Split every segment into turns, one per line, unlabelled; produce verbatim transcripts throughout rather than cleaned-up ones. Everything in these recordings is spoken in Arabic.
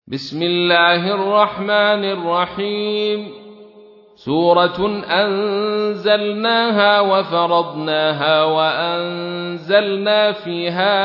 بسم الله الرحمن الرحيم. سورة أنزلناها وفرضناها وأنزلنا فيها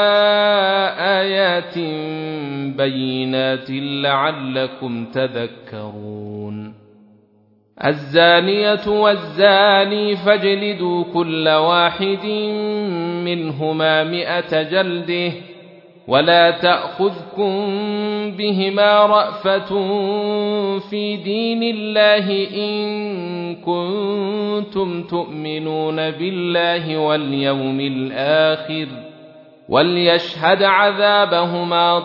آيات بينات لعلكم تذكرون. الزانية والزاني فاجلدوا كل واحد منهما مئة جلده ولا تأخذكم بهما رأفة في دين الله إن كنتم تؤمنون بالله واليوم الآخر وليشهد عذابهما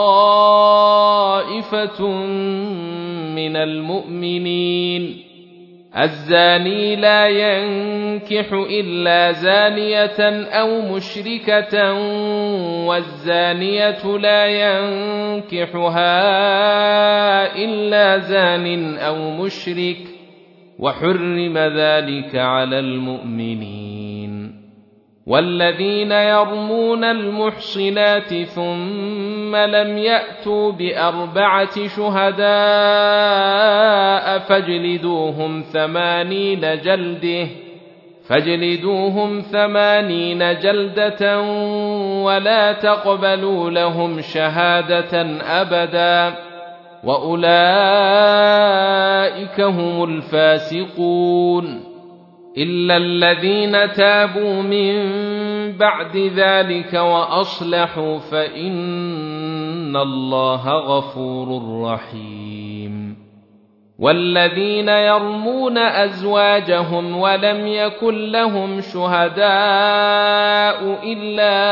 طائفة من المؤمنين. الزاني لا ينكح إلا زانية أو مشركة والزانية لا ينكحها إلا زان أو مشرك وحرم ذلك على المؤمنين. والذين يرمون المحصنات ثم لم يأتوا بأربعة شهداء فاجلدوهم ثمانين جلده فاجلدوهم ثمانين جلدة ولا تقبلوا لهم شهادة أبدا وأولئك هم الفاسقون. إلا الذين تابوا من بعد ذلك وأصلحوا فإن الله غفور رحيم. والذين يرمون أزواجهم ولم يكن لهم شهداء إلا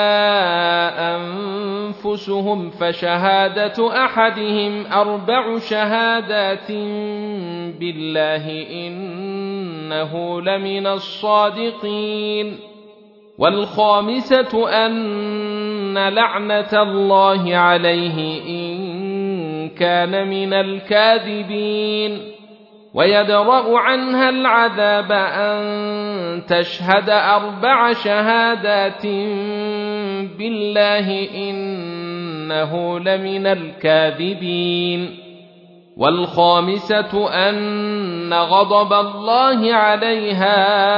أنفسهم فشهادة أحدهم أربع شهادات بالله إنه لمن الصادقين. والخامسة أن لعنة الله عليه إن كان من الكاذبين. ويدرأ عنها العذاب أن تشهد أربع شهادات بالله إنه لمن الكاذبين. والخامسة أن غضب الله عليها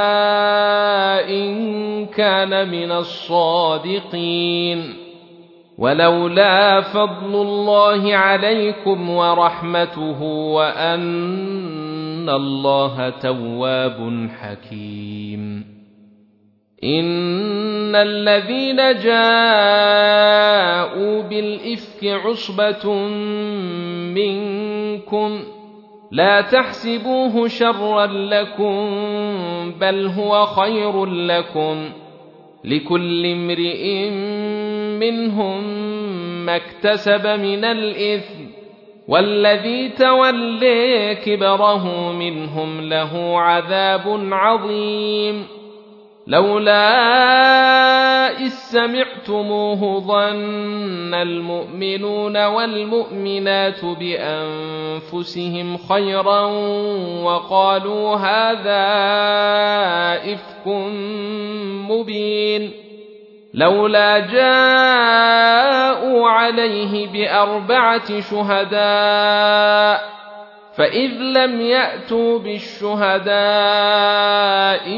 إن كان من الصادقين. ولولا فضل الله عليكم ورحمته وأن الله تواب حكيم. إن الذين جاءوا بالإفك عصبة منكم لا تحسبوه شرا لكم بل هو خير لكم لكل امرئ منهم ما اكتسب من الإثم والذي تولي كبره منهم له عذاب عظيم. لولا إذ سمعتموه ظن المؤمنون والمؤمنات بأنفسهم خيرا وقالوا هذا إفك مبين. لولا جاءوا عليه بأربعة شهداء فإذ لم يأتوا بالشهداء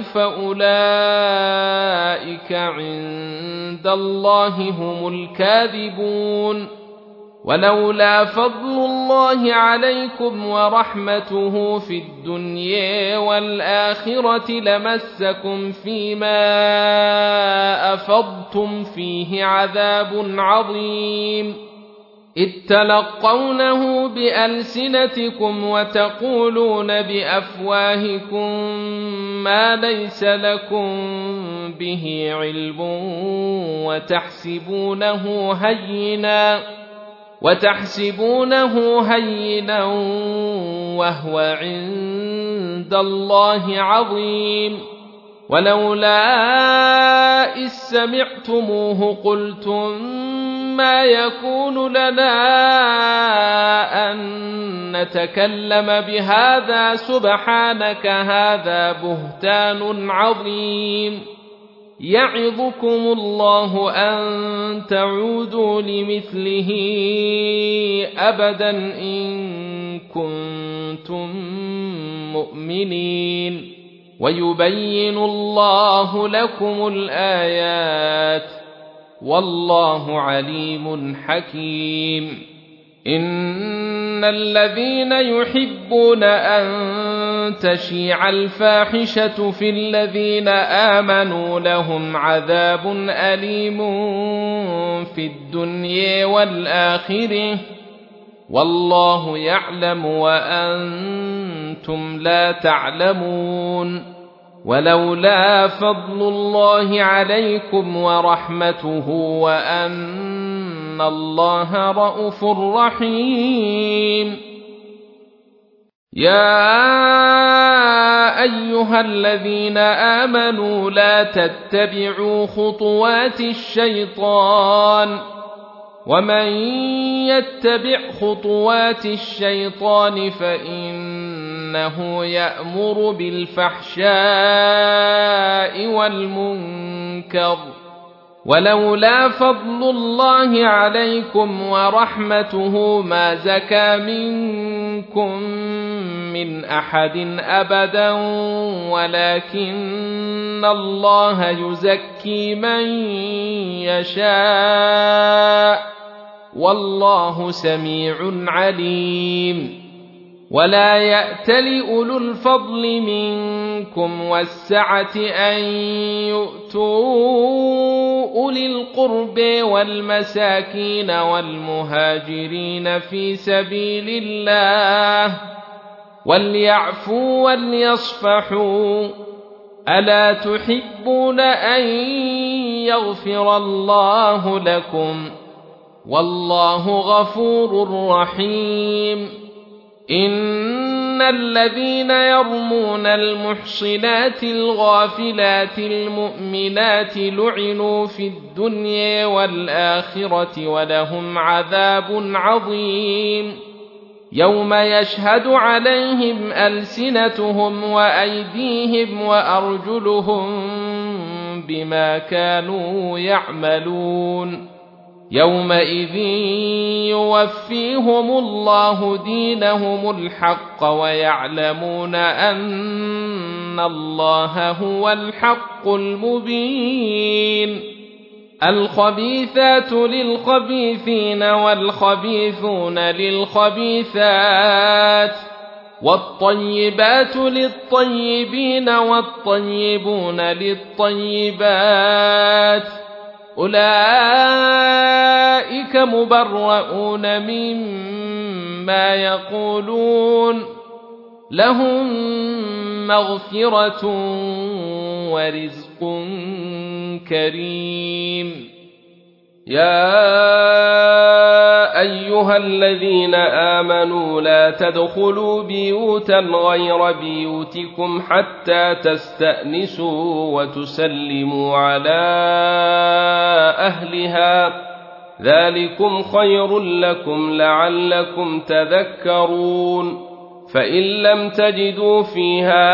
فأولئك عند الله هم الكاذبون. ولولا فضل الله عليكم ورحمته في الدنيا والآخرة لمسكم فيما أفضتم فيه عذاب عظيم. إذ تلقونه بألسنتكم وتقولون بأفواهكم ما ليس لكم به علم وتحسبونه هينا وتحسبونه هينا وهو عند الله عظيم. ولولا إذ سمعتموه قلتم ما يكون لنا أن نتكلم بهذا سبحانك هذا بهتان عظيم. يعظكم الله أن تعودوا لمثله أبدا إن كنتم مؤمنين ويبين الله لكم الآيات والله عليم حكيم إن الذين يحبون أن تشيع الفاحشة في الذين آمنوا لهم عذاب أليم في الدنيا والآخرة والله يعلم وأنتم لا تعلمون ولولا فضل الله عليكم ورحمته وأن الله رءوف رحيم يا أيها الذين آمنوا لا تتبعوا خطوات الشيطان ومن يتبع خطوات الشيطان فإنه يأمر بالفحشاء والمنكر ولولا فضل الله عليكم ورحمته ما زكى منكم من أحد أبدا ولكن الله يزكي من يشاء والله سميع عليم ولا يأتل أولو الفضل منكم والسعة أن يؤتوا أولي القرب والمساكين والمهاجرين في سبيل الله وليعفوا وليصفحوا ألا تحبون أن يغفر الله لكم والله غفور رحيم إن الذين يرمون المحصنات الغافلات المؤمنات لعنوا في الدنيا والآخرة ولهم عذاب عظيم يوم يشهد عليهم ألسنتهم وأيديهم وأرجلهم بما كانوا يعملون يومئذ يوفيهم الله دينهم الحق ويعلمون أن الله هو الحق المبين الخبيثات للخبيثين والخبيثون للخبيثات والطيبات للطيبين والطيبون للطيبات أولئك مبرؤون مما يقولون لهم مغفرة ورزق كريم يا أيها الذين آمنوا لا تدخلوا بيوتا غير بيوتكم حتى تستأنسوا وتسلموا على أهلها ذلكم خير لكم لعلكم تذكرون فإن لم تجدوا فيها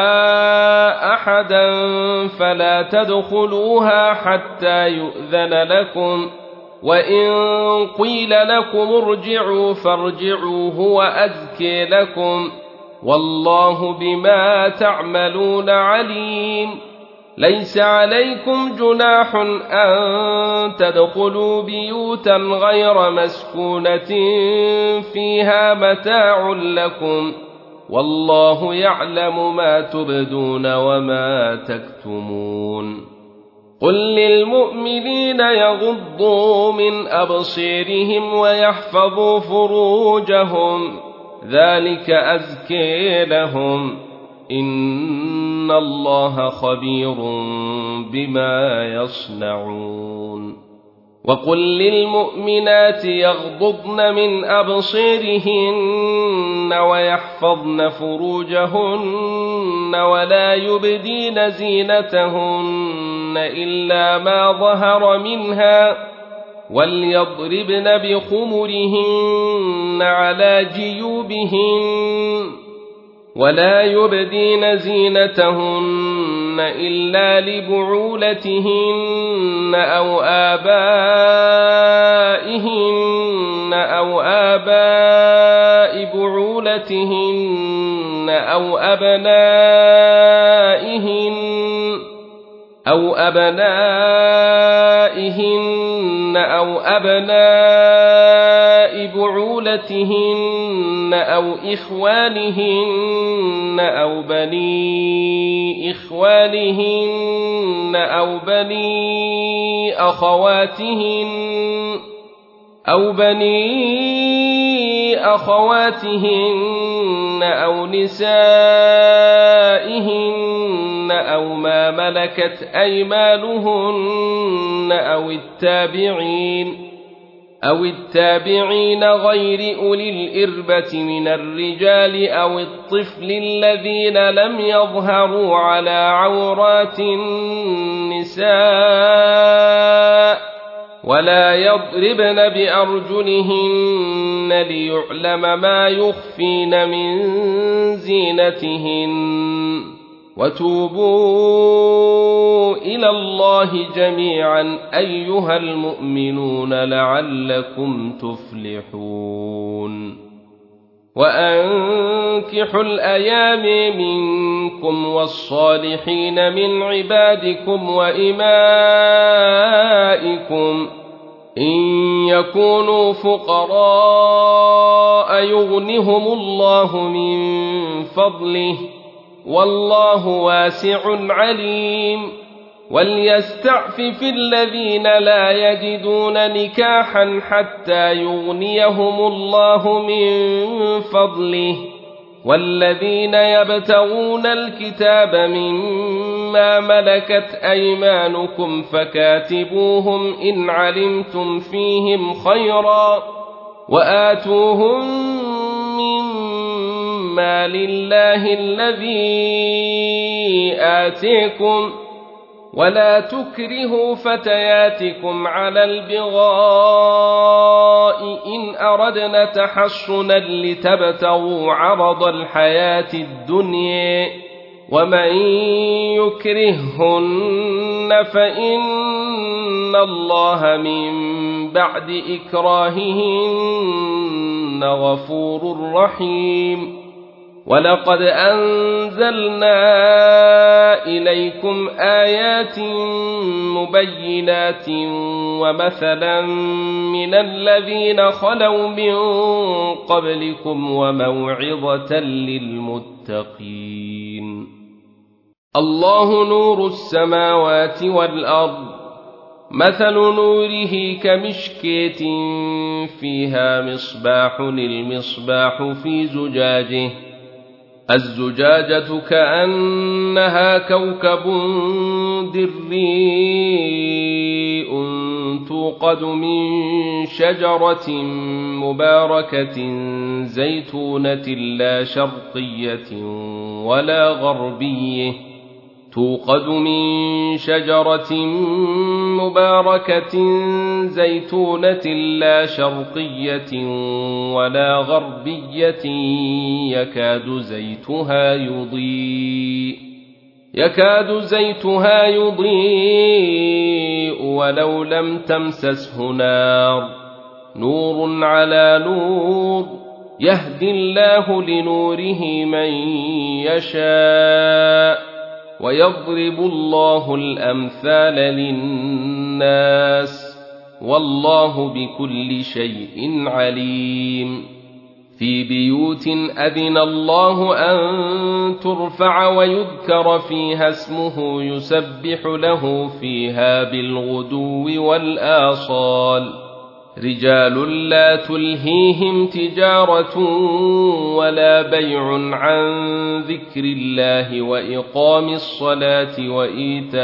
أحدا فلا تدخلوها حتى يؤذن لكم وإن قيل لكم ارجعوا فارجعوا هو أزكي لكم والله بما تعملون عليم ليس عليكم جناح أن تدخلوا بيوتا غير مسكونة فيها متاع لكم والله يعلم ما تبدون وما تكتمون قل للمؤمنين يغضوا من أبصيرهم ويحفظوا فروجهم ذلك أزكي لهم إن الله خبير بما يصنعون وقل للمؤمنات يغضضن من أبصيرهن ويحفظن فروجهن ولا يبدين زينتهن إلا ما ظهر منها وليضربن بخمرهن على جيوبهن ولا يبدين زينتهن إلا لبعولتهن أو آبائهن أو آباء بعولتهن أو أبنائهن أو أبنائهن أو أبناء بعولتهن أو إخوانهن أو بني إخوانهن أو بني أخواتهن أو بني أخواتهن أو نسائهن أو ما ملكت أيمانهن أو التابعين أو التابعين غير أولي الإربة من الرجال أو الطفل الذين لم يظهروا على عورات النساء ولا يضربن بأرجلهن ليعلم ما يخفين من زينتهن وتوبوا إلى الله جميعا أيها المؤمنون لعلكم تفلحون وأنكحوا الأيام منكم والصالحين من عبادكم وإمائكم إن يكونوا فقراء يغنهم الله من فضله والله واسع عليم وليستعفف الذين لا يجدون نكاحا حتى يغنيهم الله من فضله والذين يبتغون الكتاب مما ملكت أيمانكم فكاتبوهم إن علمتم فيهم خيرا وآتوهم مما لله الذي آتيكم ولا تكرهوا فتياتكم على البغاء إن أردنا تحصنا لتبتغوا عرض الحياة الدنيا ومن يكرههن فإن الله من بعد إكراههن غفور رحيم ولقد أنزلنا إليكم آيات مبينات ومثلا من الذين خلوا من قبلكم وموعظة للمتقين الله نور السماوات والأرض مثل نوره كمشكاة فيها مصباح المصباح في زجاجه الزجاجة كأنها كوكب دري توقد من شجرة مباركة زيتونة لا شرقية ولا غربية توقد من شجرة مباركة زيتونة لا شرقية ولا غربية يكاد زيتها يضيء يكاد زيتها يضيء ولو لم تمسسه نار نور على نور يهدي الله لنوره من يشاء ويضرب الله الأمثال للناس والله بكل شيء عليم في بيوت أذن الله أن ترفع ويذكر فيها اسمه يسبح له فيها بالغدو والآصال رجال لا تلهيهم تجارة ولا بيع عن ذكر الله وإقام الصلاة وإيتاء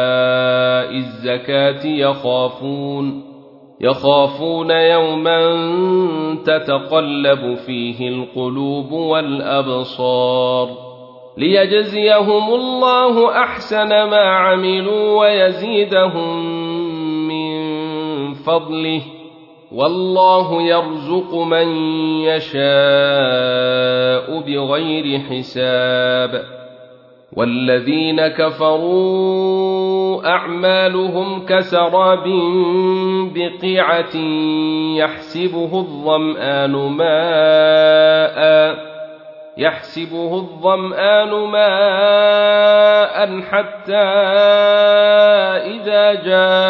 الزكاة يخافون يخافون يوما تتقلب فيه القلوب والأبصار ليجزيهم الله أحسن ما عملوا ويزيدهم من فضله والله يرزق من يشاء بغير حساب والذين كفروا أعمالهم كسراب بقيعة يحسبه الظمآن ماء يحسبه الظمآن ماء حتى إذا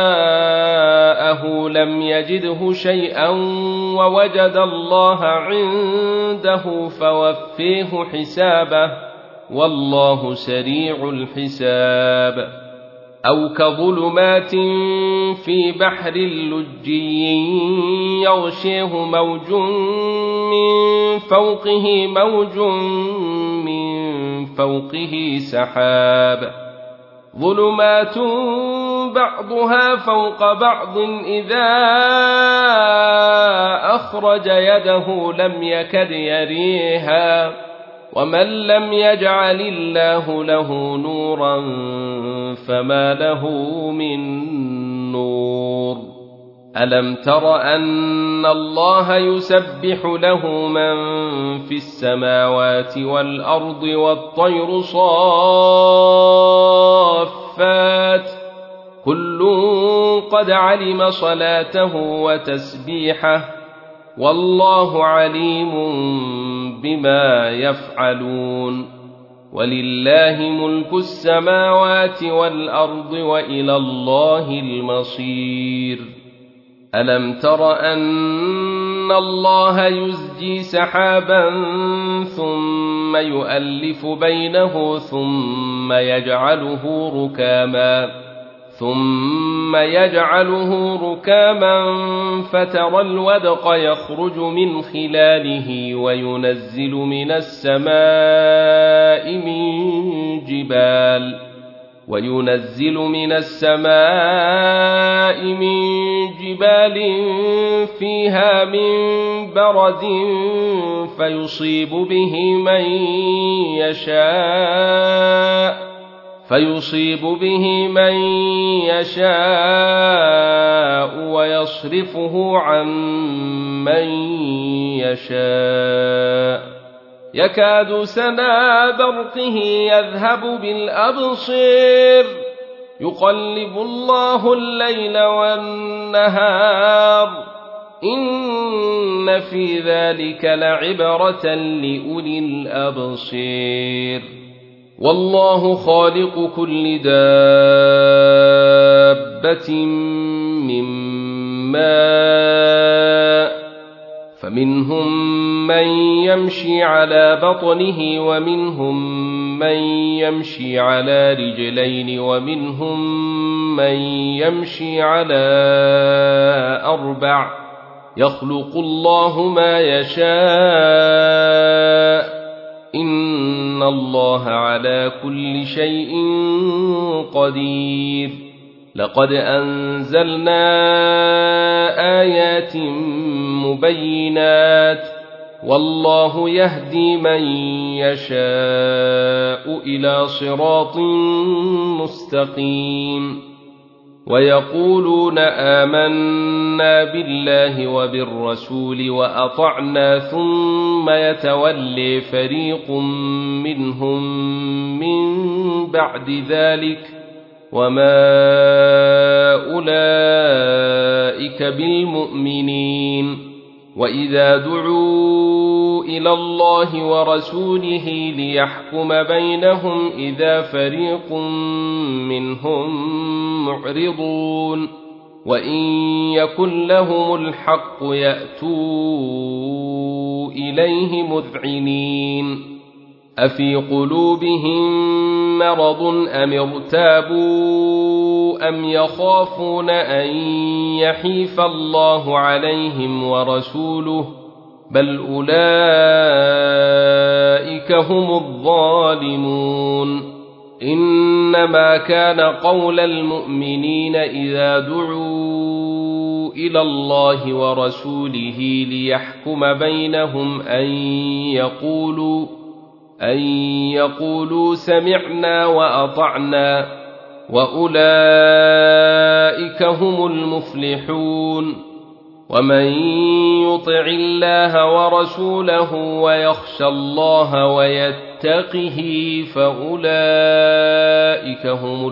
جاءه لم يجده شيئا ووجد الله عنده فوفيه حسابه والله سريع الحساب. أو كظلمات في بحر لجي يغشيه موج من فوقه موج من فوقه سحاب ظلمات بعضها فوق بعض إذا أخرج يده لم يكد يريها ومن لم يجعل الله له نورا فما له من نور. ألم تر أن الله يسبح له من في السماوات والأرض والطير صافات كل قد علم صلاته وتسبيحه والله عليم بما يفعلون. ولله ملك السماوات والأرض وإلى الله المصير. ألم تر أن الله يزجي سحابا ثم يؤلف بينه ثم يجعله ركاما ثم يجعله ركاما فترى الودق يخرج من خلاله وينزل من السماء من جبال وينزل من السماء من جبال فيها من برد فيصيب به من يشاء فيصيب به من يشاء ويصرفه عن من يشاء يكاد سنا برقه يذهب بالأبصير يقلب الله الليل والنهار إن في ذلك لعبرة لأولي الأبصير. والله خالق كل دابة من ماء فمنهم من يمشي على بطنه ومنهم من يمشي على رجلين ومنهم من يمشي على أربع يخلق الله ما يشاء إن الله على كل شيء قدير. لقد أنزلنا آيات مبينات والله يهدي من يشاء إلى صراط مستقيم. ويقولون آمنا بالله وبالرسول وأطعنا ثم يتولي فريق منهم من بعد ذلك وما أولئك بالمؤمنين. وإذا دعوا إلى الله ورسوله ليحكم بينهم إذا فريق منهم معرضون وإن يكن لهم الحق يأتوا إليه مذعنين. أفي قلوبهم مرض أم ارتابوا أم يخافون أن يحيف الله عليهم ورسوله بل أولئك هم الظالمون. إنما كان قول المؤمنين إذا دعوا إلى الله ورسوله ليحكم بينهم أن يقولوا أن يقولوا سمعنا وأطعنا وأولئك هم المفلحون. ومن يطع الله ورسوله ويخشى الله ويتقه فأولئك هم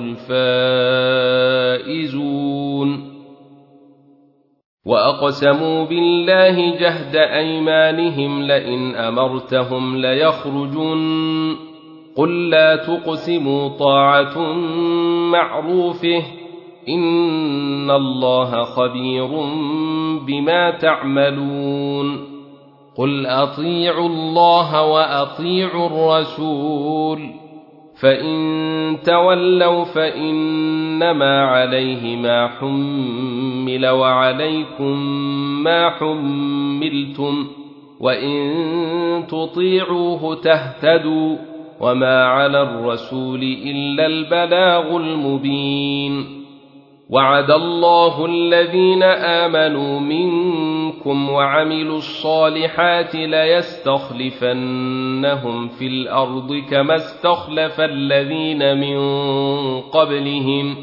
الفائزون. وأقسموا بالله جهد أيمانهم لئن أمرتهم ليخرجون قل لا تقسموا طاعة معروفه إن الله خبير بما تعملون. قل أطيعوا الله وأطيعوا الرسول فإن تولوا فإنما عليه ما حمل وعليكم ما حملتم وإن تطيعوه تهتدوا وما على الرسول إلا البلاغ المبين. وعد الله الذين آمنوا منكم وعملوا الصالحات ليستخلفنهم في الأرض كما استخلف الذين من قبلهم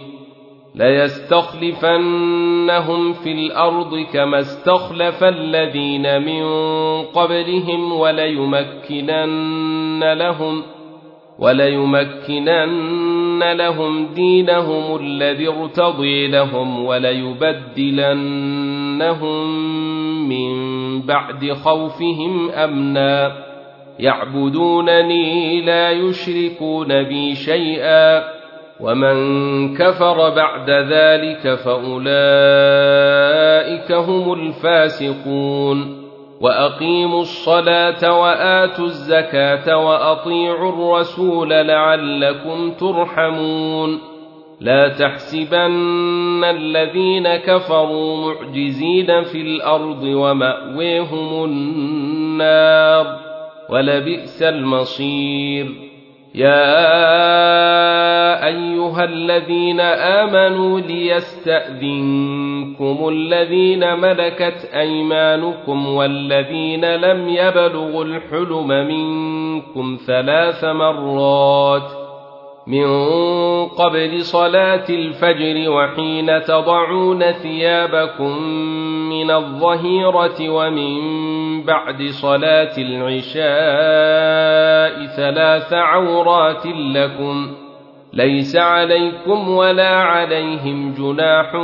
ليستخلفنهم في الأرض كما استخلف الذين من قبلهم وليمكنن لهم وليمكنن لهم دينهم الذي ارتضي لهم وليبدلنهم من بعد خوفهم أمنا يعبدونني لا يشركون بي شيئا ومن كفر بعد ذلك فأولئك هم الفاسقون. وأقيموا الصلاة وآتوا الزكاة وأطيعوا الرسول لعلكم ترحمون. لا تحسبن الذين كفروا معجزين في الأرض ومأويهم النار ولبئس المصير. يا أيها الذين آمنوا ليستأذنكم الذين ملكت أيمانكم والذين لم يبلغوا الحلم منكم ثلاث مرات من قبل صلاة الفجر وحين تضعون ثيابكم من الظهيرة ومن بعد صلاة العشاء ثلاث عورات لكم ليس عليكم ولا عليهم جناح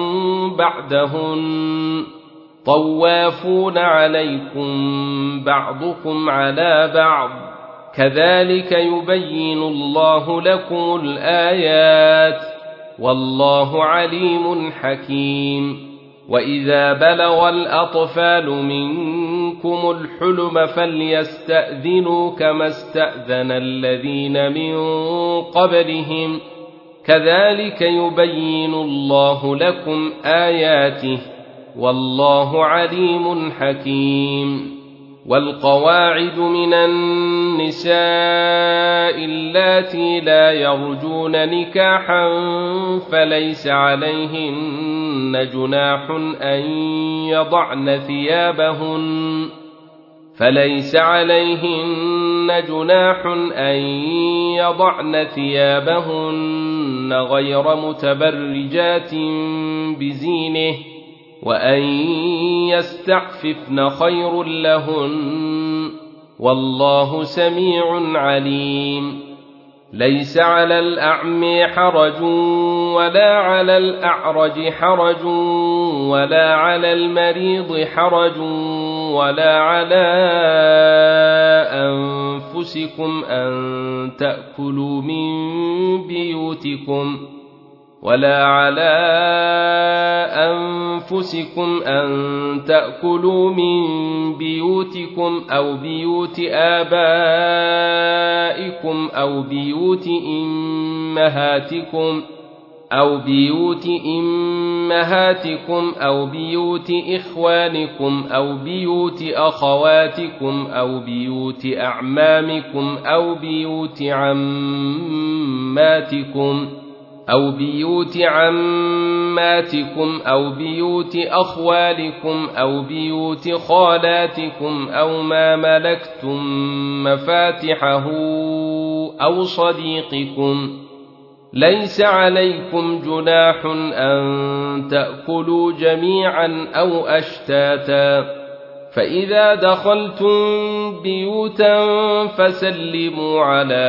بعدهن طوافون عليكم بعضكم على بعض كذلك يبين الله لكم الآيات والله عليم حكيم. وإذا بلغ الأطفال منكم الحلم فليستأذنوا كما استأذن الذين من قبلهم كذلك يبين الله لكم آياته والله عليم حكيم. والقواعد من النساء اللاتي لا يرجون نكاحا فليس عليهن جناح أن يضعن ثيابهن فليس عليهن جناح أن يضعن ثيابهن غير متبرجات بزينه وأن يستعففن خير لهن والله سميع عليم. ليس على الأعمى حرج ولا على الأعرج حرج ولا على المريض حرج ولا على أنفسكم أن تأكلوا من بيوتكم ولا على أنفسكم أن تأكلوا من بيوتكم أو بيوت آبائكم أو بيوت أمهاتكم أو بيوت أمهاتكم أو بيوت إخوانكم أو بيوت أخواتكم أو بيوت أعمامكم أو بيوت عماتكم أو بيوت عماتكم أو بيوت أخوالكم أو بيوت خالاتكم أو ما ملكتم مفاتحه أو صديقكم ليس عليكم جناح أن تأكلوا جميعا أو أشتاتا فإذا دخلتم بيوتا فسلموا على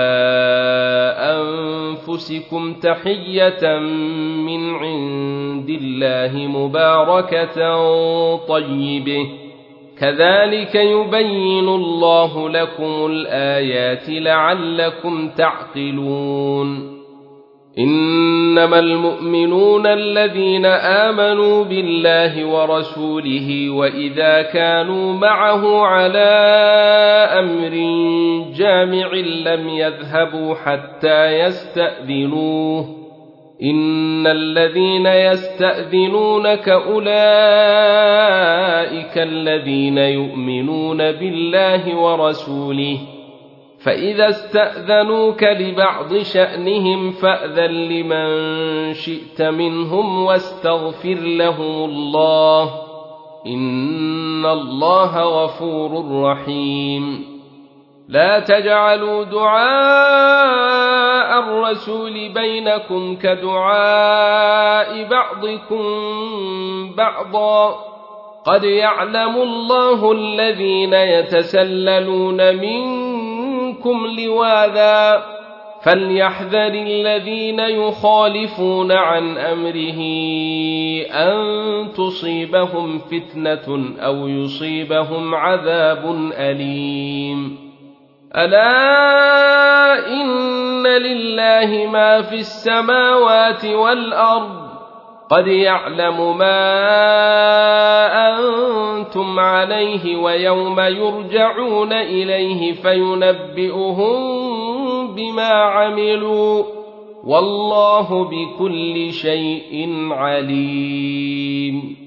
أنفسكم تحية من عند الله مباركة طيبة كذلك يبين الله لكم الآيات لعلكم تعقلون إنما المؤمنون الذين آمنوا بالله ورسوله وإذا كانوا معه على أمر جامع لم يذهبوا حتى يستأذنوه إن الذين يستأذنونك أولئك الذين يؤمنون بالله ورسوله فإذا استأذنوك لبعض شأنهم فأذن لمن شئت منهم واستغفر لهم الله إن الله غفور رحيم لا تجعلوا دعاء الرسول بينكم كدعاء بعضكم بعضا قد يعلم الله الذين يتسللون منكم لواذا فليحذر الذين يخالفون عن أمره أن تصيبهم فتنة أو يصيبهم عذاب أليم ألا إن لله ما في السماوات والأرض قد يعلم ما أنتم عليه ويوم يرجعون إليه فينبئهم بما عملوا والله بكل شيء عليم.